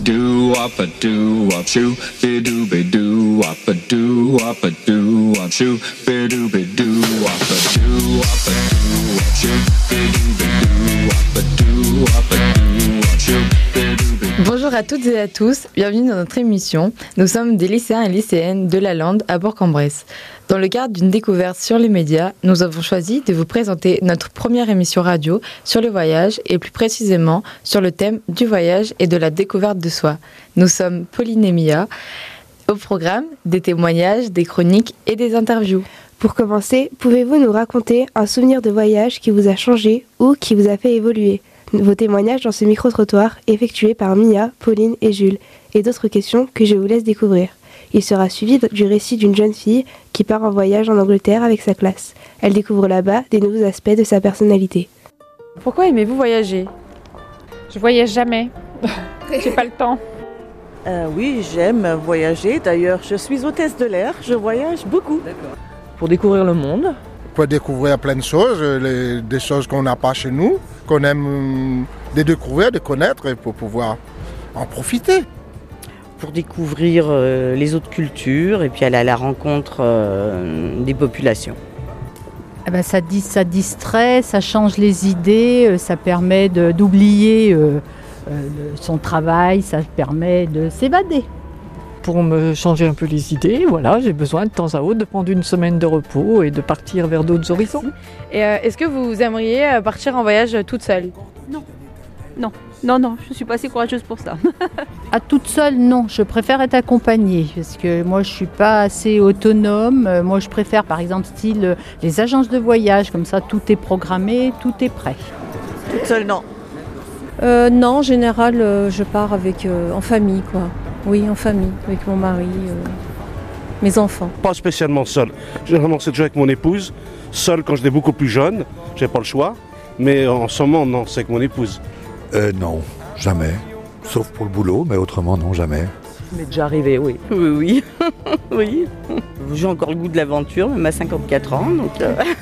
Do wop a do wop shoo, be do be do wop a do wop a do wop shoo, be do be do wop a do wop a do wop shoo, be do be do wop a do wop a do wop shoo, be do be. Bonjour à toutes et à tous, bienvenue dans notre émission. Nous sommes des lycéens et lycéennes de la Lande à Bourg-en-Bresse. Dans le cadre d'une découverte sur les médias, nous avons choisi de vous présenter notre première émission radio sur le voyage et plus précisément sur le thème du voyage et de la découverte de soi. Nous sommes Pauline et Mia. Au programme, des témoignages, des chroniques et des interviews. Pour commencer, pouvez-vous nous raconter un souvenir de voyage qui vous a changé ou qui vous a fait évoluer ? Vos témoignages dans ce micro-trottoir effectués par Mia, Pauline et Jules, et d'autres questions que je vous laisse découvrir. Il sera suivi du récit d'une jeune fille qui part en voyage en Angleterre avec sa classe. Elle découvre là-bas des nouveaux aspects de sa personnalité. Pourquoi aimez-vous voyager ? Je voyage jamais. J'ai pas le temps. Oui, j'aime voyager. D'ailleurs, je suis hôtesse de l'air. Je voyage beaucoup. Pour découvrir le monde. Pour découvrir plein de choses, des choses qu'on n'a pas chez nous, qu'on aime de découvrir, de connaître et pour pouvoir en profiter. Pour découvrir les autres cultures et puis aller à la rencontre des populations. Ça distrait, ça change les idées, ça permet d'oublier son travail, ça permet de s'évader. Pour me changer un peu les idées, voilà, j'ai besoin de temps à autre de prendre une semaine de repos et de partir vers d'autres horizons. Et est-ce que vous aimeriez partir en voyage toute seule ? Non, je suis pas assez courageuse pour ça. À toute seule, non, je préfère être accompagnée parce que moi je suis pas assez autonome. Moi je préfère par exemple style les agences de voyage, comme ça tout est programmé, tout est prêt. Toute seule, non. Non, en général, je pars en famille, quoi. Oui, en famille, avec mon mari, mes enfants. Pas spécialement seul. Généralement, c'est déjà avec mon épouse. Seul quand j'étais beaucoup plus jeune, j'ai pas le choix. Mais en ce moment, non, c'est avec mon épouse. Non, jamais. Sauf pour le boulot, mais autrement, non, jamais. Ça m'est déjà arrivé, oui. Oui. Oui. J'ai encore le goût de l'aventure, même à 54 ans. Donc,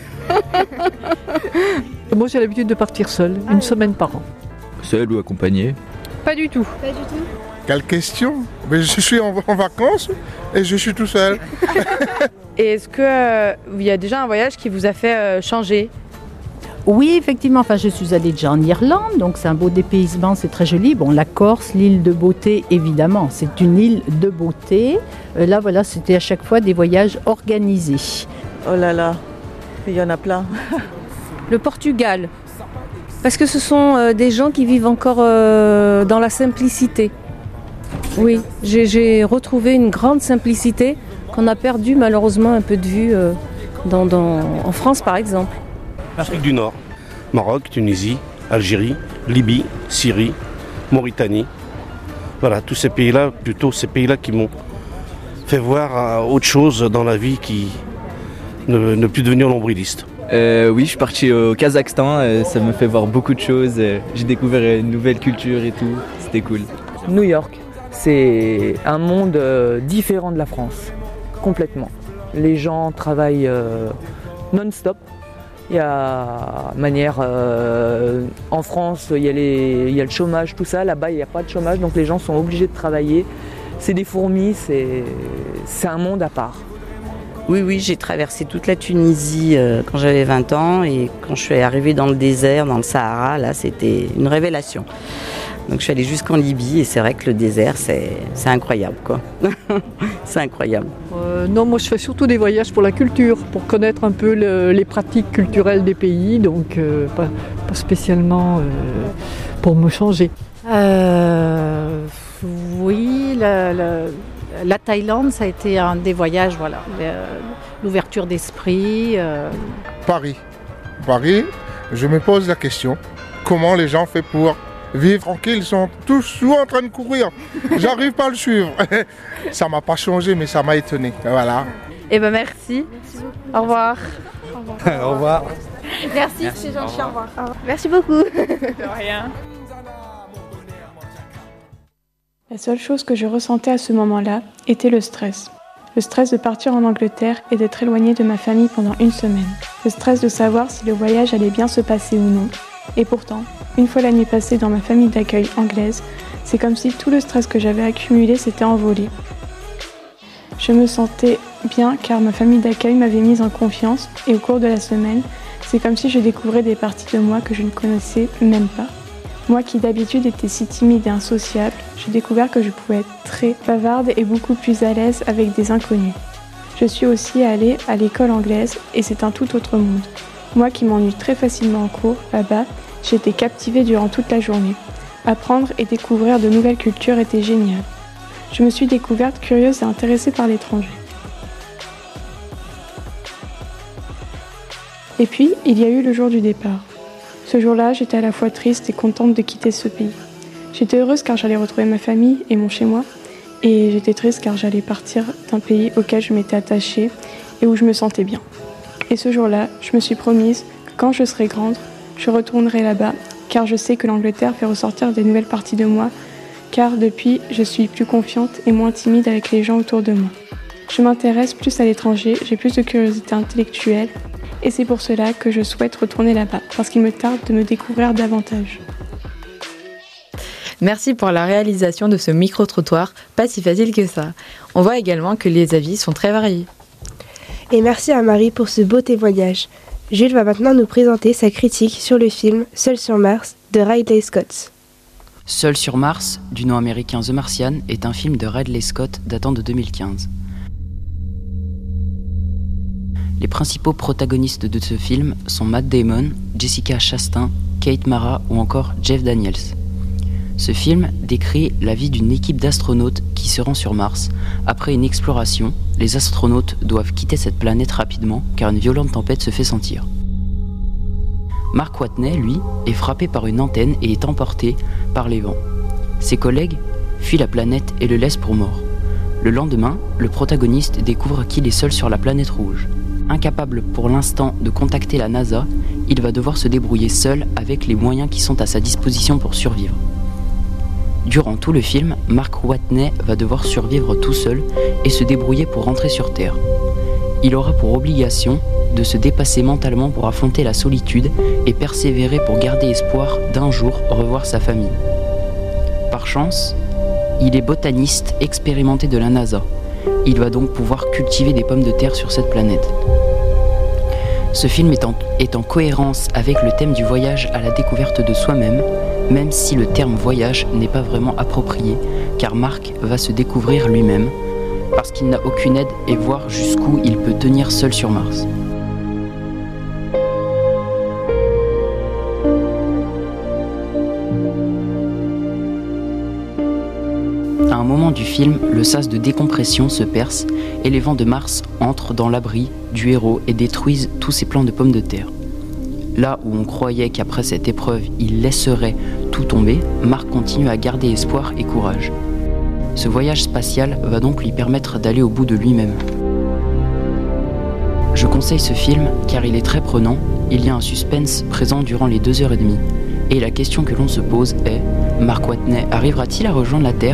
Moi, j'ai l'habitude de partir seule, une semaine par an. Seul ou accompagné ? Pas du tout. Quelle question ? Mais je suis en vacances et je suis tout seul. Et est-ce qu'il y a déjà un voyage qui vous a fait changer ? Oui, effectivement, je suis allée déjà en Irlande, donc c'est un beau dépaysement, c'est très joli. Bon, la Corse, l'île de beauté, évidemment, c'est une île de beauté. Là, voilà, c'était à chaque fois des voyages organisés. oh là là, il y en a plein. Le Portugal, parce que ce sont des gens qui vivent encore dans la simplicité. Oui, j'ai retrouvé une grande simplicité qu'on a perdu malheureusement un peu de vue en France par exemple. Afrique du Nord, Maroc, Tunisie, Algérie, Libye, Syrie, Mauritanie. Voilà, tous ces pays-là, qui m'ont fait voir autre chose dans la vie qui ne plus devenir nombriliste. Oui, je suis parti au Kazakhstan, ça me fait voir beaucoup de choses. J'ai découvert une nouvelle culture et tout, c'était cool. New York, c'est un monde différent de la France, complètement. Les gens travaillent non-stop. Il y a en France, il y a le chômage, tout ça. Là-bas, il n'y a pas de chômage, donc les gens sont obligés de travailler. C'est des fourmis, c'est un monde à part. Oui, j'ai traversé toute la Tunisie quand j'avais 20 ans et quand je suis arrivée dans le désert, dans le Sahara, là, c'était une révélation. Donc je suis allée jusqu'en Libye et c'est vrai que le désert, c'est incroyable, quoi. C'est incroyable. Non, moi je fais surtout des voyages pour la culture, pour connaître un peu les pratiques culturelles des pays, donc pas spécialement pour me changer. Oui, la Thaïlande, ça a été un des voyages, voilà, l'ouverture d'esprit. Paris, je me pose la question, comment les gens font pour vivre tranquille, ils sont tous en train de courir. J'arrive pas à le suivre. Ça m'a pas changé, mais ça m'a étonné. Voilà. Merci. Au revoir. Au revoir. Merci, c'est gentil, au revoir. Merci beaucoup. De rien. La seule chose que je ressentais à ce moment-là était le stress. Le stress de partir en Angleterre et d'être éloignée de ma famille pendant une semaine. Le stress de savoir si le voyage allait bien se passer ou non. Et pourtant, une fois la nuit passée dans ma famille d'accueil anglaise, C'est comme si tout le stress que j'avais accumulé s'était envolé. Je me sentais bien car ma famille d'accueil m'avait mise en confiance et au cours de la semaine, c'est comme si je découvrais des parties de moi que je ne connaissais même pas. Moi qui d'habitude étais si timide et insociable, j'ai découvert que je pouvais être très bavarde et beaucoup plus à l'aise avec des inconnus. Je suis aussi allée à l'école anglaise et c'est un tout autre monde. Moi qui m'ennuie très facilement en cours, là-bas, j'ai été captivée durant toute la journée. Apprendre et découvrir de nouvelles cultures était génial. Je me suis découverte curieuse et intéressée par l'étranger. Et puis, il y a eu le jour du départ. Ce jour-là, j'étais à la fois triste et contente de quitter ce pays. J'étais heureuse car j'allais retrouver ma famille et mon chez-moi. Et j'étais triste car j'allais partir d'un pays auquel je m'étais attachée et où je me sentais bien. Et ce jour-là, je me suis promise que quand je serai grande, je retournerai là-bas car je sais que l'Angleterre fait ressortir des nouvelles parties de moi car depuis, je suis plus confiante et moins timide avec les gens autour de moi. Je m'intéresse plus à l'étranger, j'ai plus de curiosité intellectuelle et c'est pour cela que je souhaite retourner là-bas parce qu'il me tarde de me découvrir davantage. Merci pour la réalisation de ce micro-trottoir, pas si facile que ça. On voit également que les avis sont très variés. Et merci à Marie pour ce beau témoignage. Jules va maintenant nous présenter sa critique sur le film Seul sur Mars de Ridley Scott. Seul sur Mars, du nom américain The Martian, est un film de Ridley Scott datant de 2015. Les principaux protagonistes de ce film sont Matt Damon, Jessica Chastain, Kate Mara ou encore Jeff Daniels. Ce film décrit la vie d'une équipe d'astronautes qui se rend sur Mars. Après une exploration, les astronautes doivent quitter cette planète rapidement car une violente tempête se fait sentir. Mark Watney, lui, est frappé par une antenne et est emporté par les vents. Ses collègues fuient la planète et le laissent pour mort. Le lendemain, le protagoniste découvre qu'il est seul sur la planète rouge. Incapable pour l'instant de contacter la NASA, il va devoir se débrouiller seul avec les moyens qui sont à sa disposition pour survivre. Durant tout le film, Mark Watney va devoir survivre tout seul et se débrouiller pour rentrer sur Terre. Il aura pour obligation de se dépasser mentalement pour affronter la solitude et persévérer pour garder espoir d'un jour revoir sa famille. Par chance, il est botaniste expérimenté de la NASA. Il va donc pouvoir cultiver des pommes de terre sur cette planète. Ce film est en cohérence avec le thème du voyage à la découverte de soi-même, même si le terme voyage n'est pas vraiment approprié, car Mark va se découvrir lui-même, parce qu'il n'a aucune aide et voir jusqu'où il peut tenir seul sur Mars. À un moment du film, le sas de décompression se perce et les vents de Mars entrent dans l'abri du héros et détruisent tous ses plants de pommes de terre. Là où on croyait qu'après cette épreuve, il laisserait tout tomber, Mark continue à garder espoir et courage. Ce voyage spatial va donc lui permettre d'aller au bout de lui-même. Je conseille ce film car il est très prenant, il y a un suspense présent durant les 2h30. Et la question que l'on se pose est, Mark Watney arrivera-t-il à rejoindre la Terre ?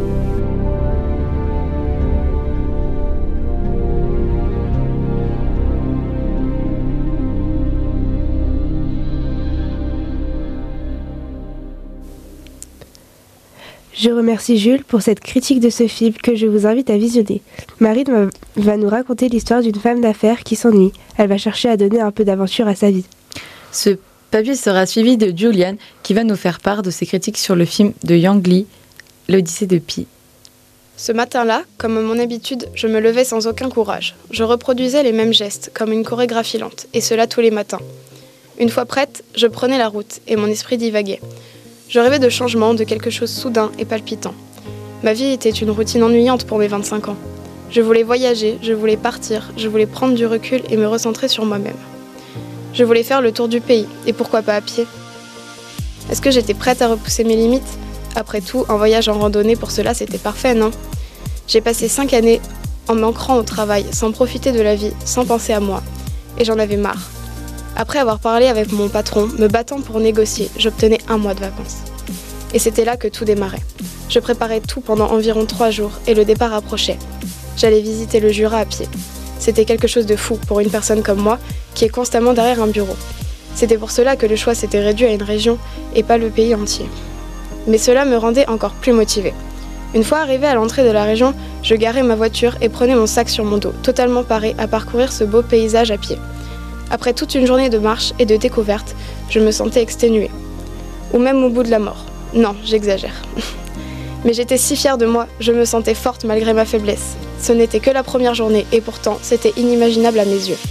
Je remercie Jules pour cette critique de ce film que je vous invite à visionner. Marie va nous raconter l'histoire d'une femme d'affaires qui s'ennuie. Elle va chercher à donner un peu d'aventure à sa vie. Ce papier sera suivi de Julian qui va nous faire part de ses critiques sur le film de Yang Lee, L'Odyssée de Pi. Ce matin-là, comme à mon habitude, je me levais sans aucun courage. Je reproduisais les mêmes gestes, comme une chorégraphie lente, et cela tous les matins. Une fois prête, je prenais la route et mon esprit divaguait. Je rêvais de changement, de quelque chose soudain et palpitant. Ma vie était une routine ennuyante pour mes 25 ans. Je voulais voyager, je voulais partir, je voulais prendre du recul et me recentrer sur moi-même. Je voulais faire le tour du pays, et pourquoi pas à pied ? Est-ce que j'étais prête à repousser mes limites ? Après tout, un voyage en randonnée pour cela, c'était parfait, non ? J'ai passé 5 années en m'ancrant au travail, sans profiter de la vie, sans penser à moi. Et j'en avais marre. Après avoir parlé avec mon patron, me battant pour négocier, j'obtenais 1 mois de vacances. Et c'était là que tout démarrait. Je préparais tout pendant environ 3 jours et le départ approchait. J'allais visiter le Jura à pied. C'était quelque chose de fou pour une personne comme moi qui est constamment derrière un bureau. C'était pour cela que le choix s'était réduit à une région et pas le pays entier. mais cela me rendait encore plus motivée. Une fois arrivée à l'entrée de la région, je garais ma voiture et prenais mon sac sur mon dos, totalement parée à parcourir ce beau paysage à pied. Après toute une journée de marche et de découverte, je me sentais exténuée. Ou même au bout de la mort. Non, j'exagère. Mais j'étais si fière de moi, je me sentais forte malgré ma faiblesse. Ce n'était que la première journée et pourtant, c'était inimaginable à mes yeux.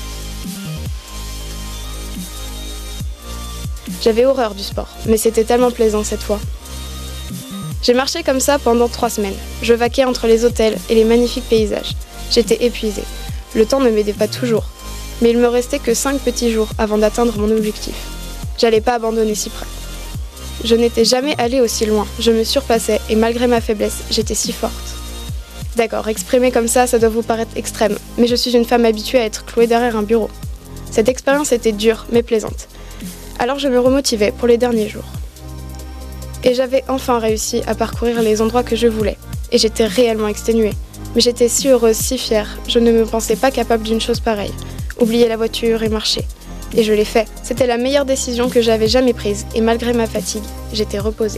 J'avais horreur du sport, mais c'était tellement plaisant cette fois. J'ai marché comme ça pendant 3 semaines. Je vaquais entre les hôtels et les magnifiques paysages. J'étais épuisée. Le temps ne m'aidait pas toujours. Mais il me restait que 5 petits jours avant d'atteindre mon objectif. J'allais pas abandonner si près. Je n'étais jamais allée aussi loin. Je me surpassais et malgré ma faiblesse, j'étais si forte. D'accord, exprimer comme ça doit vous paraître extrême. Mais je suis une femme habituée à être clouée derrière un bureau. Cette expérience était dure, mais plaisante. Alors je me remotivais pour les derniers jours. Et j'avais enfin réussi à parcourir les endroits que je voulais. Et j'étais réellement exténuée. Mais j'étais si heureuse, si fière, je ne me pensais pas capable d'une chose pareille. Oublier la voiture et marcher. Et je l'ai fait. C'était la meilleure décision que j'avais jamais prise. Et malgré ma fatigue, j'étais reposée.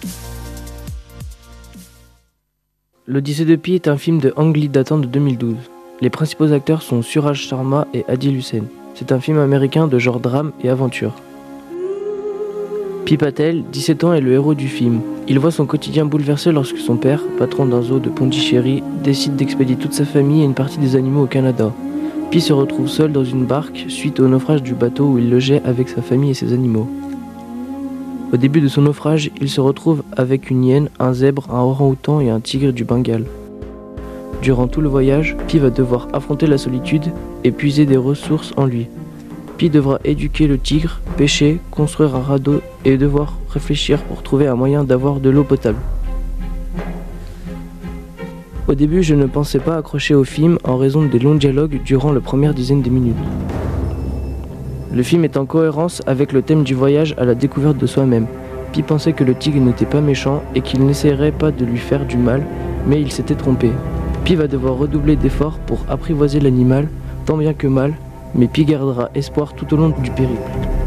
L'Odyssée de Pi est un film de Ang Lee datant de 2012. Les principaux acteurs sont Suraj Sharma et Adil Hussain. C'est un film américain de genre drame et aventure. Pi Patel, 17 ans, est le héros du film. Il voit son quotidien bouleversé lorsque son père, patron d'un zoo de Pondichéry, décide d'expédier toute sa famille et une partie des animaux au Canada. Pi se retrouve seul dans une barque suite au naufrage du bateau où il logeait avec sa famille et ses animaux. Au début de son naufrage, il se retrouve avec une hyène, un zèbre, un orang-outan et un tigre du Bengale. Durant tout le voyage, Pi va devoir affronter la solitude et puiser des ressources en lui. Pi devra éduquer le tigre, pêcher, construire un radeau et devoir réfléchir pour trouver un moyen d'avoir de l'eau potable. Au début, je ne pensais pas accrocher au film en raison des longs dialogues durant la première dizaine de minutes. Le film est en cohérence avec le thème du voyage à la découverte de soi-même. Pi pensait que le tigre n'était pas méchant et qu'il n'essaierait pas de lui faire du mal, mais il s'était trompé. Pi va devoir redoubler d'efforts pour apprivoiser l'animal, tant bien que mal, mais Pi gardera espoir tout au long du périple.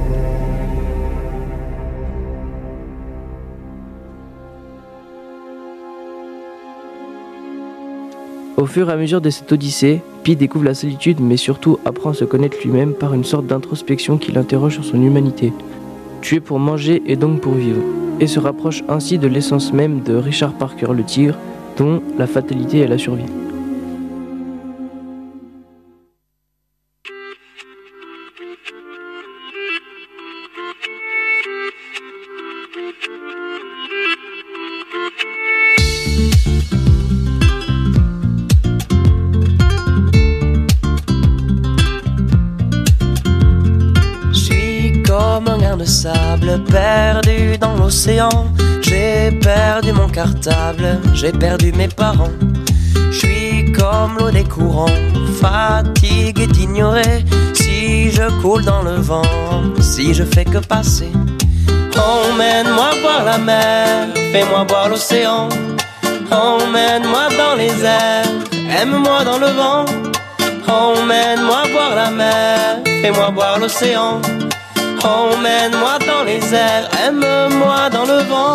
Au fur et à mesure de cette odyssée, Pi découvre la solitude mais surtout apprend à se connaître lui-même par une sorte d'introspection qui l'interroge sur son humanité. Tuer pour manger et donc pour vivre, et se rapproche ainsi de l'essence même de Richard Parker le tigre, dont la fatalité est la survie. De sable perdu dans l'océan. J'ai perdu mon cartable, j'ai perdu mes parents. Je suis comme l'eau des courants, fatigué d'ignorer si je coule dans le vent, si je fais que passer. Emmène-moi voir la mer, fais-moi voir l'océan. Emmène-moi dans les airs, aime-moi dans le vent. Emmène-moi voir la mer, fais-moi voir l'océan. Emmène-moi dans les airs, aime-moi dans le vent.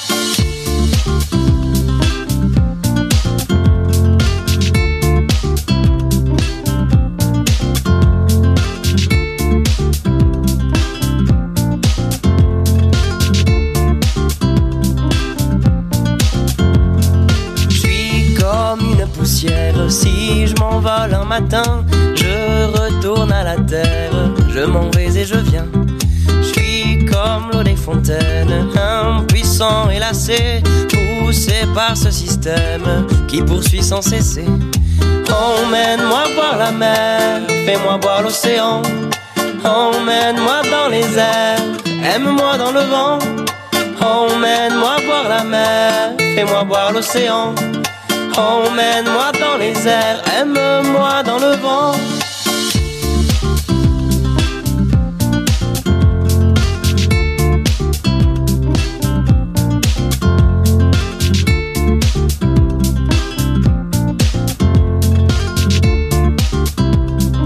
Je suis comme une poussière, si je m'envole un matin, je retourne à la terre, je m'en vais et je viens. Comme l'eau des fontaines, impuissant et lassé, poussé par ce système qui poursuit sans cesser. Emmène-moi voir la mer, fais-moi voir l'océan. Emmène-moi dans les airs, aime-moi dans le vent. Emmène-moi voir la mer, fais-moi voir l'océan. Emmène-moi dans les airs, aime-moi dans le vent.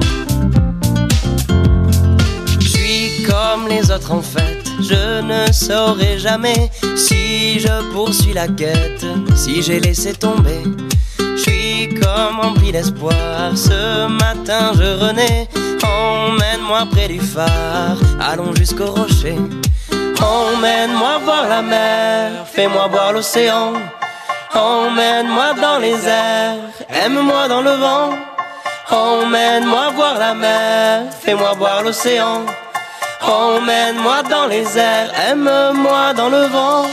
En fait, je ne saurai jamais si je poursuis la quête, si j'ai laissé tomber. Je suis comme rempli d'espoir, ce matin je renais. Emmène-moi près du phare, allons jusqu'au rocher. Emmène-moi voir la mer, fais-moi voir l'océan. Emmène-moi dans les airs, aime-moi dans le vent. Emmène-moi voir la mer, fais-moi voir l'océan. Emmène-moi dans les airs, aime-moi dans le vent.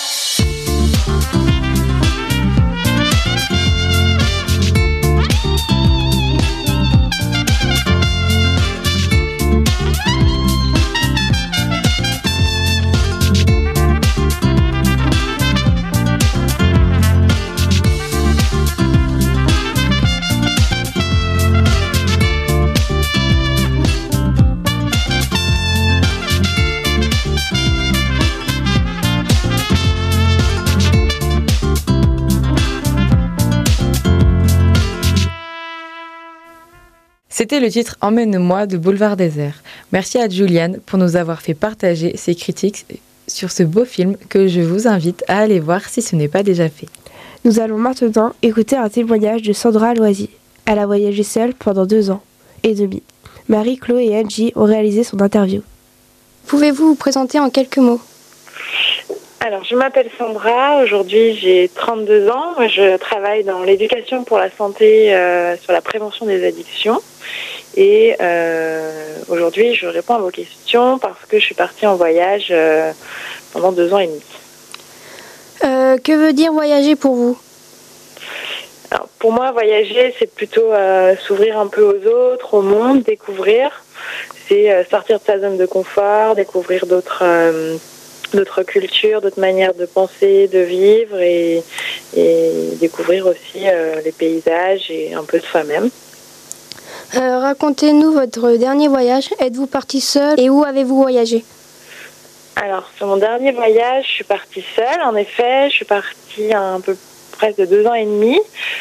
C'était le titre Emmène-moi de Boulevard Désert. Merci à Juliane pour nous avoir fait partager ses critiques sur ce beau film que je vous invite à aller voir si ce n'est pas déjà fait. Nous allons maintenant écouter un témoignage de Sandra Loisy. Elle a voyagé seule pendant 2 ans et demi. Marie, Chloé et Angie ont réalisé son interview. Pouvez-vous vous présenter en quelques mots ? Alors, je m'appelle Sandra, aujourd'hui j'ai 32 ans, je travaille dans l'éducation pour la santé sur la prévention des addictions et aujourd'hui je réponds à vos questions parce que je suis partie en voyage pendant 2 ans et demi. Que veut dire voyager pour vous ? Alors, pour moi, voyager c'est plutôt s'ouvrir un peu aux autres, au monde, découvrir, c'est sortir de sa zone de confort, découvrir d'autres cultures, d'autres manières de penser, de vivre et découvrir aussi les paysages et un peu de soi-même. Racontez-nous votre dernier voyage. Êtes-vous partie seule et où avez-vous voyagé ? Alors, sur mon dernier voyage, je suis partie seule. En effet, je suis partie un peu presque de 2 ans et demi.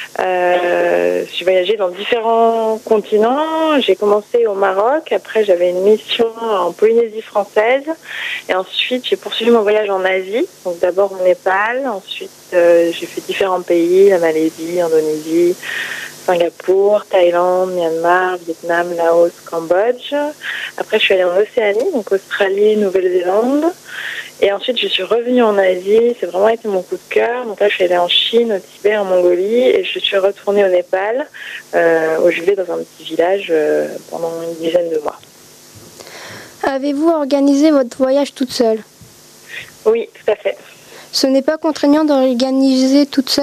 J'ai voyagé dans différents continents. J'ai commencé au Maroc. Après, j'avais une mission en Polynésie française. Et ensuite, j'ai poursuivi mon voyage en Asie. Donc d'abord au Népal. Ensuite, j'ai fait différents pays, la Malaisie, Indonésie, Singapour, Thaïlande, Myanmar, Vietnam, Laos, Cambodge. Après, je suis allée en Océanie, donc Australie, Nouvelle-Zélande. Et ensuite, je suis revenue en Asie. C'est vraiment été mon coup de cœur. Donc là, je suis allée en Chine, au Tibet, en Mongolie. Et je suis retournée au Népal, où je vivais dans un petit village pendant une dizaine de mois. Avez-vous organisé votre voyage toute seule ? Oui, tout à fait. Ce n'est pas contraignant d'organiser toute seule ?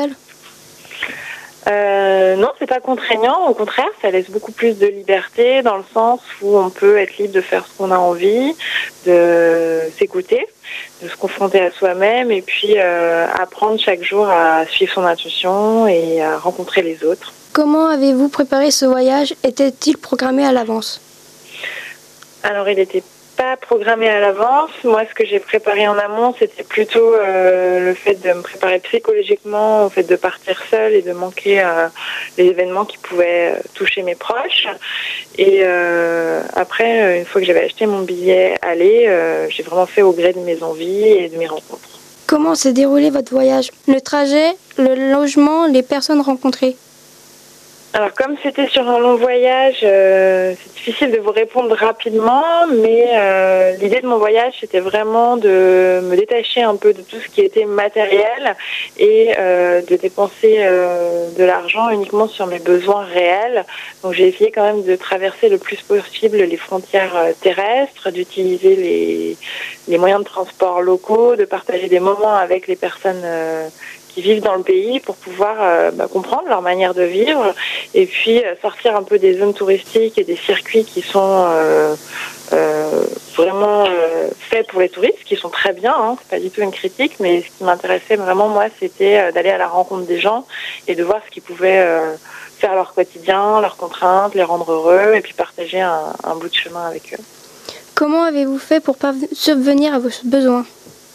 Non, c'est pas contraignant. Au contraire, ça laisse beaucoup plus de liberté dans le sens où on peut être libre de faire ce qu'on a envie, de s'écouter, de se confronter à soi-même et puis apprendre chaque jour à suivre son intuition et à rencontrer les autres. Comment avez-vous préparé ce voyage ? Était-il programmé à l'avance ? Alors, il n'était pas programmé à l'avance. Moi, ce que j'ai préparé en amont, c'était plutôt le fait de me préparer psychologiquement au fait de partir seule et de manquer les événements qui pouvaient toucher mes proches. Et après, une fois que j'avais acheté mon billet aller, j'ai vraiment fait au gré de mes envies et de mes rencontres. Comment s'est déroulé votre voyage ? Le trajet, le logement, les personnes rencontrées ? Alors, comme c'était sur un long voyage, c'est difficile de vous répondre rapidement, mais l'idée de mon voyage, c'était vraiment de me détacher un peu de tout ce qui était matériel et de dépenser de l'argent uniquement sur mes besoins réels. Donc, j'ai essayé quand même de traverser le plus possible les frontières terrestres, d'utiliser les moyens de transport locaux, de partager des moments avec les personnes qui vivent dans le pays pour pouvoir comprendre leur manière de vivre et puis sortir un peu des zones touristiques et des circuits qui sont vraiment faits pour les touristes, qui sont très bien, hein, c'est pas du tout une critique, mais ce qui m'intéressait vraiment, moi, c'était d'aller à la rencontre des gens et de voir ce qu'ils pouvaient faire leur quotidien, leurs contraintes, les rendre heureux et puis partager un bout de chemin avec eux. Comment avez-vous fait pour subvenir à vos besoins ?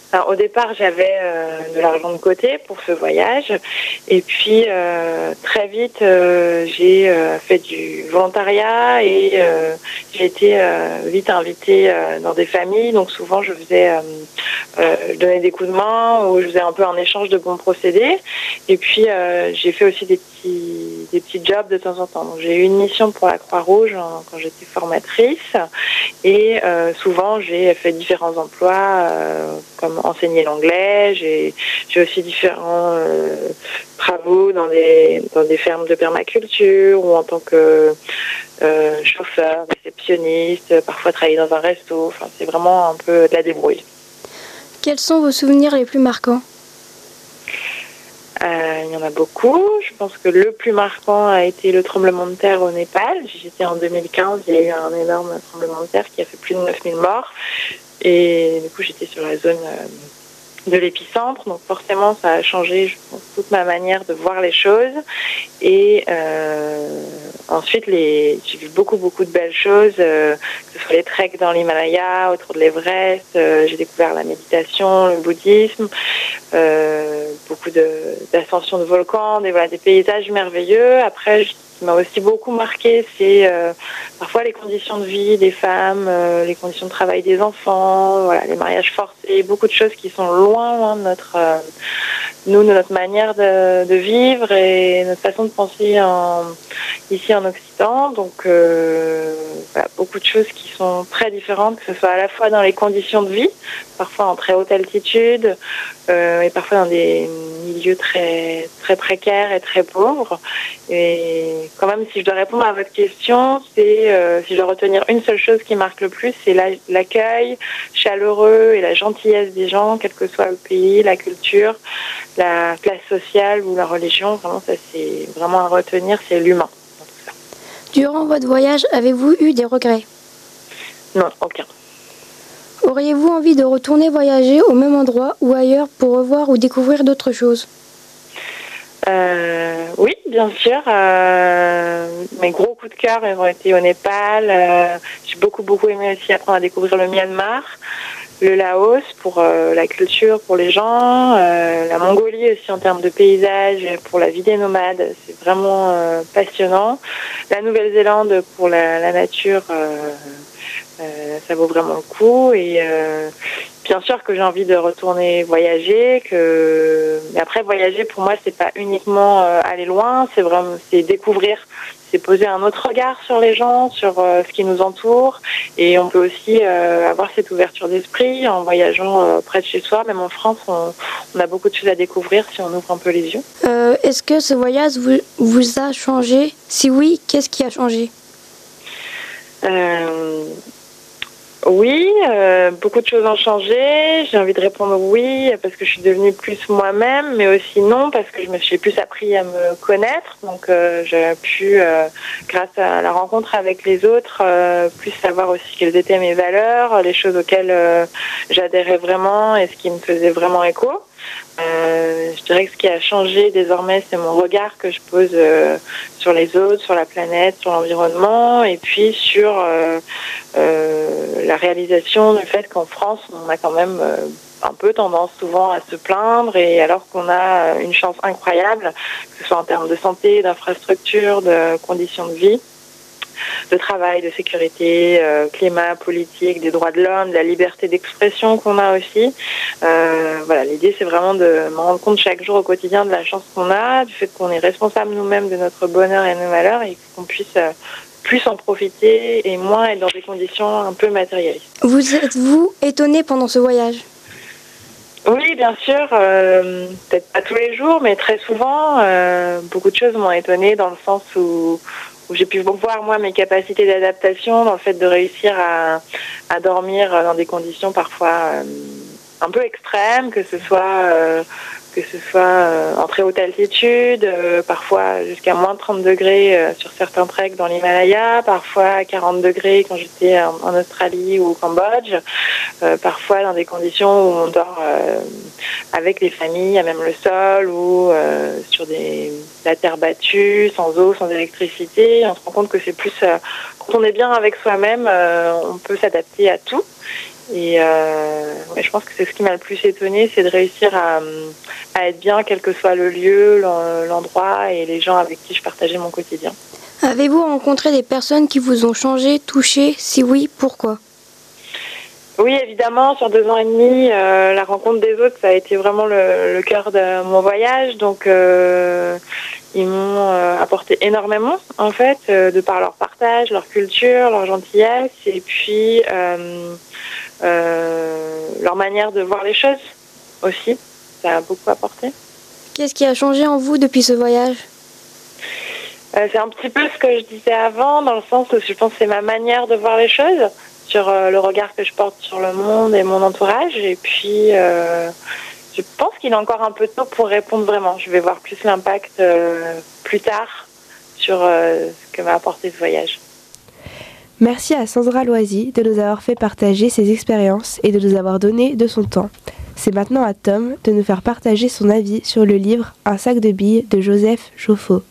Alors, au départ, j'avais de l'argent de côté pour ce voyage. Et puis, très vite, j'ai fait du volontariat et j'ai été vite invitée dans des familles. Donc, souvent, je donnais des coups de main ou je faisais un peu un échange de bons procédés. Et puis, j'ai fait aussi des petits jobs de temps en temps. Donc, j'ai eu une mission pour la Croix-Rouge quand j'étais formatrice. Et souvent, j'ai fait différents emplois, comme enseigner l'anglais. J'ai aussi différents travaux dans des fermes de permaculture ou en tant que chauffeur, réceptionniste, parfois travailler dans un resto. Enfin, c'est vraiment un peu de la débrouille. Quels sont vos souvenirs les plus marquants ? Il y en a beaucoup. Je pense que le plus marquant a été le tremblement de terre au Népal. J'étais en 2015, il y a eu un énorme tremblement de terre qui a fait plus de 9000 morts. Et du coup, j'étais sur la zone de l'épicentre. Donc forcément, ça a changé, je pense, toute ma manière de voir les choses. Et ensuite, j'ai vu beaucoup de belles choses, que ce soit les treks dans l'Himalaya, autour de l'Everest. J'ai découvert la méditation, le bouddhisme, beaucoup d'ascensions de volcans, des paysages merveilleux. Après, ce qui m'a aussi beaucoup marqué, c'est parfois les conditions de vie des femmes, les conditions de travail des enfants, voilà, les mariages forcés, beaucoup de choses qui sont loin de notre manière de vivre et notre façon de penser ici en Occident. Donc voilà, beaucoup de choses qui sont très différentes, que ce soit à la fois dans les conditions de vie, parfois en très haute altitude, et parfois dans des milieux très précaires et très pauvres. Et quand même, si je dois répondre à votre question, si je dois retenir une seule chose qui marque le plus, c'est l'accueil chaleureux et la gentillesse des gens, quel que soit le pays, la culture, la classe sociale ou la religion. Vraiment, ça c'est vraiment à retenir, c'est l'humain. Durant votre voyage, avez-vous eu des regrets ? Non, aucun. Auriez-vous envie de retourner voyager au même endroit ou ailleurs pour revoir ou découvrir d'autres choses ? Oui, bien sûr. Mes gros coups de cœur ont été au Népal. J'ai beaucoup aimé aussi apprendre à découvrir le Myanmar, le Laos pour la culture, pour les gens, la Mongolie aussi en termes de paysage, pour la vie des nomades. C'est vraiment passionnant. La Nouvelle-Zélande pour la nature. Ça vaut vraiment le coup et bien sûr que j'ai envie de retourner voyager. Mais après voyager pour moi c'est pas uniquement aller loin, c'est découvrir, c'est poser un autre regard sur les gens, sur ce qui nous entoure et on peut aussi avoir cette ouverture d'esprit en voyageant près de chez soi. Même en France on a beaucoup de choses à découvrir si on ouvre un peu les yeux. Est-ce que ce voyage vous a changé ? Si oui, qu'est-ce qui a changé ? Oui, beaucoup de choses ont changé. J'ai envie de répondre oui parce que je suis devenue plus moi-même, mais aussi non parce que je me suis plus appris à me connaître. Donc j'ai pu, grâce à la rencontre avec les autres, plus savoir aussi quelles étaient mes valeurs, les choses auxquelles j'adhérais vraiment et ce qui me faisait vraiment écho. Je dirais que ce qui a changé désormais, c'est mon regard que je pose sur les autres, sur la planète, sur l'environnement, et puis sur la réalisation du fait qu'en France, on a quand même un peu tendance souvent à se plaindre, et alors qu'on a une chance incroyable, que ce soit en termes de santé, d'infrastructures, de conditions de vie, de travail, de sécurité, climat, politique, des droits de l'homme, de la liberté d'expression qu'on a aussi. Voilà, l'idée c'est vraiment de me rendre compte chaque jour au quotidien de la chance qu'on a, du fait qu'on est responsable nous-mêmes de notre bonheur et de nos valeurs et qu'on puisse plus en profiter et moins être dans des conditions un peu matérialistes. Vous êtes-vous étonné pendant ce voyage ? Oui, bien sûr, peut-être pas tous les jours, mais très souvent, beaucoup de choses m'ont étonnée dans le sens où j'ai pu voir, moi, mes capacités d'adaptation dans le fait de réussir à dormir dans des conditions parfois un peu extrêmes, que ce soit en très haute altitude, parfois jusqu'à moins 30 degrés sur certains treks dans l'Himalaya, parfois à 40 degrés quand j'étais en Australie ou au Cambodge, parfois dans des conditions où on dort avec les familles, à même le sol ou sur la terre battue, sans eau, sans électricité. On se rend compte que c'est plus quand on est bien avec soi-même, on peut s'adapter à tout. Et je pense que c'est ce qui m'a le plus étonnée, c'est de réussir à être bien, quel que soit le lieu, l'endroit et les gens avec qui je partageais mon quotidien. Avez-vous rencontré des personnes qui vous ont changé, touché? Si oui, pourquoi? Oui, évidemment, sur 2 ans et demi, la rencontre des autres, ça a été vraiment le cœur de mon voyage. Donc, ils m'ont apporté énormément, en fait, de par leur partage, leur culture, leur gentillesse, et puis leur manière de voir les choses aussi. Ça a beaucoup apporté. Qu'est-ce qui a changé en vous depuis ce voyage? C'est un petit peu ce que je disais avant, dans le sens où je pense que c'est ma manière de voir les choses, sur le regard que je porte sur le monde et mon entourage. Et puis, je pense qu'il est encore un peu tôt pour répondre vraiment. Je vais voir plus l'impact plus tard sur ce que m'a apporté ce voyage. Merci à Sandra Loisy de nous avoir fait partager ses expériences et de nous avoir donné de son temps. C'est maintenant à Tom de nous faire partager son avis sur le livre Un sac de billes de Joseph Joffo.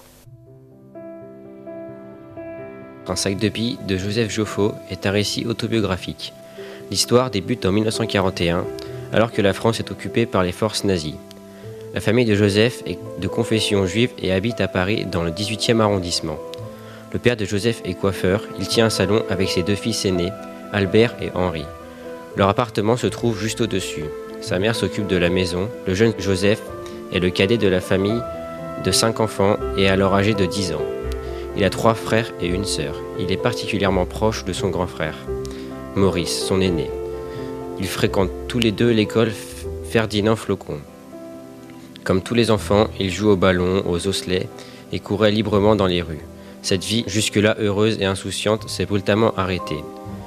Un sac de billes de Joseph Joffo est un récit autobiographique. L'histoire débute en 1941, alors que la France est occupée par les forces nazies. La famille de Joseph est de confession juive et habite à Paris dans le 18e arrondissement. Le père de Joseph est coiffeur, il tient un salon avec ses 2 fils aînés, Albert et Henri. Leur appartement se trouve juste au-dessus. Sa mère s'occupe de la maison, le jeune Joseph est le cadet de la famille de 5 enfants et alors âgé de 10 ans. Il a 3 frères et une sœur. Il est particulièrement proche de son grand frère, Maurice, son aîné. Ils fréquentent tous les 2 l'école Ferdinand Flocon. Comme tous les enfants, ils jouent au ballon, aux osselets et couraient librement dans les rues. Cette vie, jusque-là heureuse et insouciante, s'est brutalement arrêtée.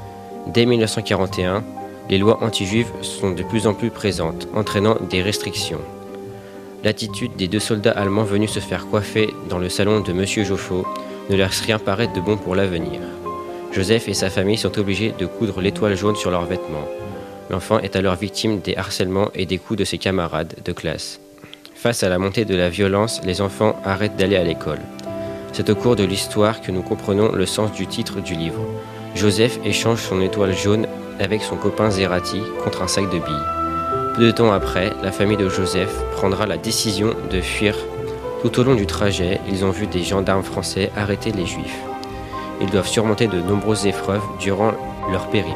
Dès 1941, les lois anti-juives sont de plus en plus présentes, entraînant des restrictions. L'attitude des 2 soldats allemands venus se faire coiffer dans le salon de Monsieur Joffo ne laisse rien paraître de bon pour l'avenir. Joseph et sa famille sont obligés de coudre l'étoile jaune sur leurs vêtements. L'enfant est alors victime des harcèlements et des coups de ses camarades de classe. Face à la montée de la violence, les enfants arrêtent d'aller à l'école. C'est au cours de l'histoire que nous comprenons le sens du titre du livre. Joseph échange son étoile jaune avec son copain Zerati contre un sac de billes. Peu de temps après, la famille de Joseph prendra la décision de fuir. Tout au long du trajet, ils ont vu des gendarmes français arrêter les Juifs. Ils doivent surmonter de nombreuses épreuves durant leur périple.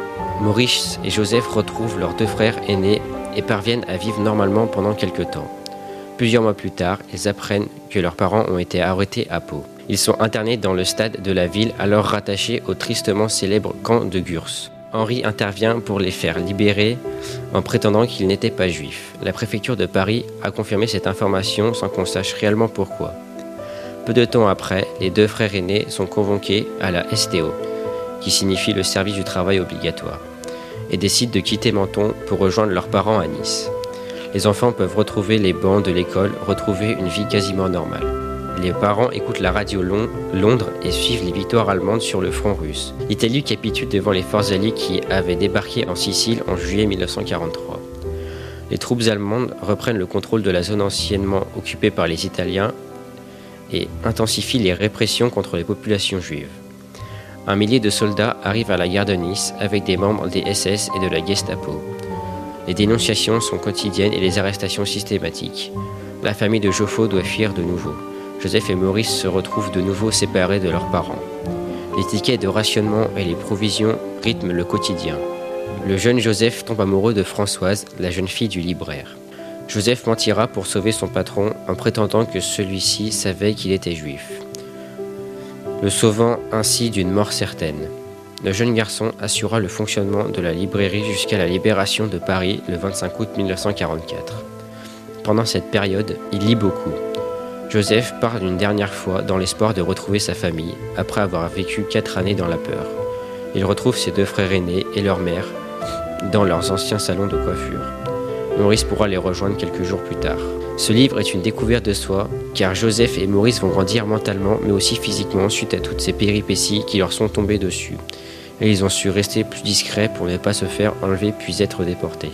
Maurice et Joseph retrouvent leurs 2 frères aînés et parviennent à vivre normalement pendant quelques temps. Plusieurs mois plus tard, ils apprennent que leurs parents ont été arrêtés à Pau. Ils sont internés dans le stade de la ville, alors rattaché au tristement célèbre camp de Gurs. Henri intervient pour les faire libérer en prétendant qu'ils n'étaient pas juifs. La préfecture de Paris a confirmé cette information sans qu'on sache réellement pourquoi. Peu de temps après, les 2 frères aînés sont convoqués à la STO, qui signifie le service du travail obligatoire, et décident de quitter Menton pour rejoindre leurs parents à Nice. Les enfants peuvent retrouver les bancs de l'école, retrouver une vie quasiment normale. Les parents écoutent la radio Londres et suivent les victoires allemandes sur le front russe. L'Italie capitule devant les forces alliées qui avaient débarqué en Sicile en juillet 1943. Les troupes allemandes reprennent le contrôle de la zone anciennement occupée par les Italiens et intensifient les répressions contre les populations juives. 1 millier de soldats arrivent à la gare de Nice avec des membres des SS et de la Gestapo. Les dénonciations sont quotidiennes et les arrestations systématiques. La famille de Joffo doit fuir de nouveau. Joseph et Maurice se retrouvent de nouveau séparés de leurs parents. Les tickets de rationnement et les provisions rythment le quotidien. Le jeune Joseph tombe amoureux de Françoise, la jeune fille du libraire. Joseph mentira pour sauver son patron en prétendant que celui-ci savait qu'il était juif, le sauvant ainsi d'une mort certaine. Le jeune garçon assura le fonctionnement de la librairie jusqu'à la libération de Paris le 25 août 1944. Pendant cette période, il lit beaucoup. Joseph part une dernière fois dans l'espoir de retrouver sa famille, après avoir vécu 4 années dans la peur. Il retrouve ses 2 frères aînés et leur mère dans leurs anciens salons de coiffure. Maurice pourra les rejoindre quelques jours plus tard. Ce livre est une découverte de soi, car Joseph et Maurice vont grandir mentalement, mais aussi physiquement, suite à toutes ces péripéties qui leur sont tombées dessus. Et ils ont su rester plus discrets pour ne pas se faire enlever puis être déportés.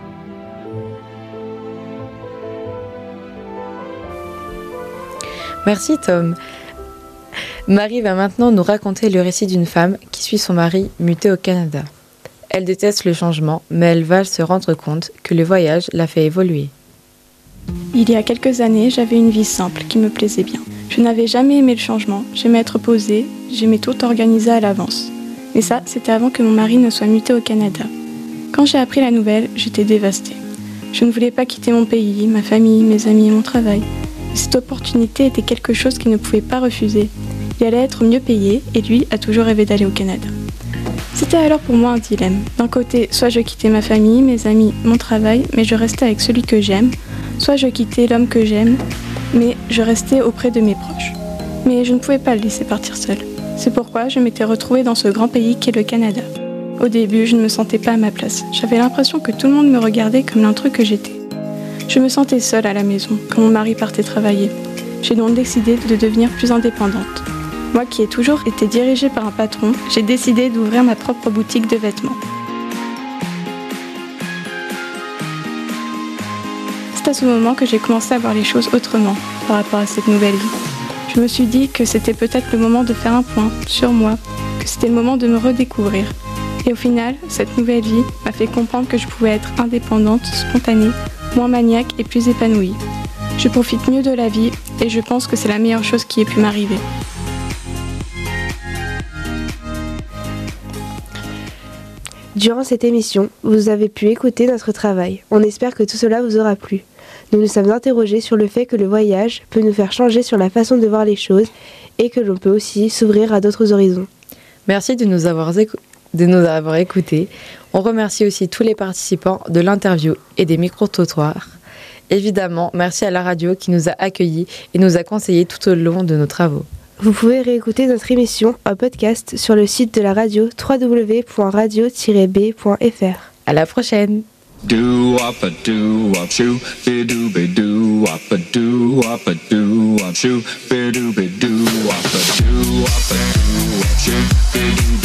Merci Tom. Marie va maintenant nous raconter le récit d'une femme qui suit son mari muté au Canada. Elle déteste le changement, mais elle va se rendre compte que le voyage l'a fait évoluer. Il y a quelques années, j'avais une vie simple qui me plaisait bien. Je n'avais jamais aimé le changement, j'aimais être posée, j'aimais tout organiser à l'avance. Mais ça, c'était avant que mon mari ne soit muté au Canada. Quand j'ai appris la nouvelle, j'étais dévastée. Je ne voulais pas quitter mon pays, ma famille, mes amis et mon travail. Mais cette opportunité était quelque chose qu'il ne pouvait pas refuser. Il allait être mieux payé et lui a toujours rêvé d'aller au Canada. C'était alors pour moi un dilemme. D'un côté, soit je quittais ma famille, mes amis, mon travail, mais je restais avec celui que j'aime, soit je quittais l'homme que j'aime, mais je restais auprès de mes proches. Mais je ne pouvais pas le laisser partir seul. C'est pourquoi je m'étais retrouvée dans ce grand pays qu'est le Canada. Au début, je ne me sentais pas à ma place. J'avais l'impression que tout le monde me regardait comme l'intrus que j'étais. Je me sentais seule à la maison, quand mon mari partait travailler. J'ai donc décidé de devenir plus indépendante. Moi qui ai toujours été dirigée par un patron, j'ai décidé d'ouvrir ma propre boutique de vêtements. C'est à ce moment que j'ai commencé à voir les choses autrement par rapport à cette nouvelle vie. Je me suis dit que c'était peut-être le moment de faire un point sur moi, que c'était le moment de me redécouvrir. Et au final, cette nouvelle vie m'a fait comprendre que je pouvais être indépendante, spontanée, moins maniaque et plus épanouie. Je profite mieux de la vie et je pense que c'est la meilleure chose qui ait pu m'arriver. Durant cette émission, vous avez pu écouter notre travail. On espère que tout cela vous aura plu. Nous nous sommes interrogés sur le fait que le voyage peut nous faire changer sur la façon de voir les choses et que l'on peut aussi s'ouvrir à d'autres horizons. Merci de nous avoir écoutés. On remercie aussi tous les participants de l'interview et des micro-trottoirs. Évidemment, merci à la radio qui nous a accueillis et nous a conseillés tout au long de nos travaux. Vous pouvez réécouter notre émission en podcast sur le site de la radio www.radio-b.fr. À la prochaine. Do wop a do wop shoo, be do be do wop a do wop shoo, be do be do wop a do wop shoo, be do